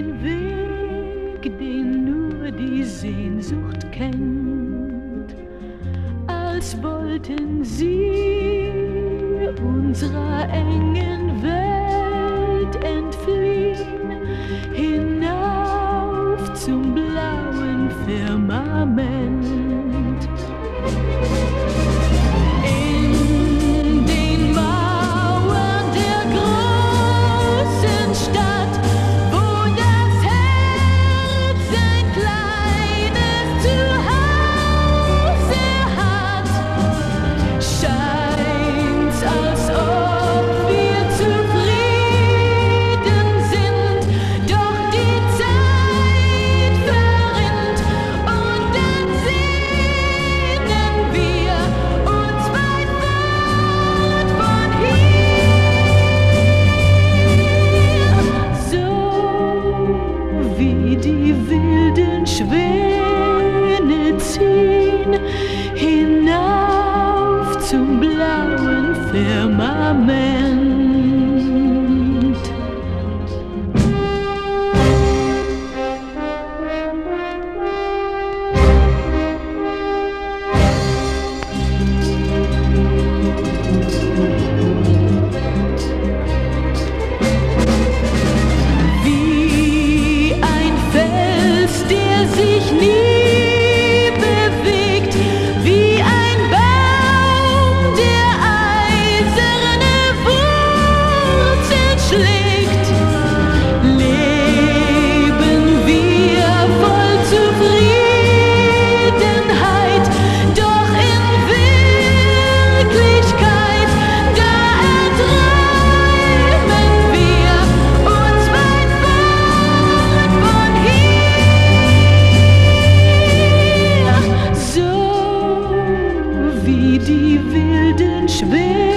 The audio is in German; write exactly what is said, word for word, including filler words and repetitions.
den Weg, den nur die Sehnsucht kennt, als wollten sie unserer engen Welt entfliehen, hinauf zum blauen Firmament. Die wilden Schwäne ziehen hinauf zum blauen Firmament. Die wilden Schwäne